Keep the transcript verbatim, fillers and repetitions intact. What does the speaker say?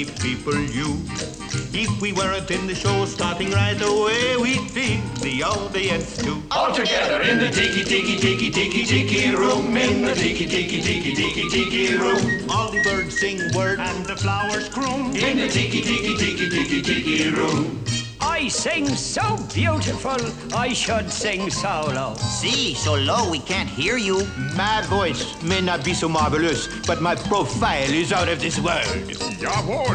funny people, you. If we weren't in the show starting right away, we'd feel the audience too. All together in the tiki tiki tiki tiki tiki room, in the tiki tiki tiki tiki tiki room. All the birds sing words and the flowers croon in the tiki tiki tiki tiki tiki room. I sing so beautiful, I should sing solo. See, so low we can't hear you. My voice may not be so marvelous, but my profile is out of this world. Jawohl.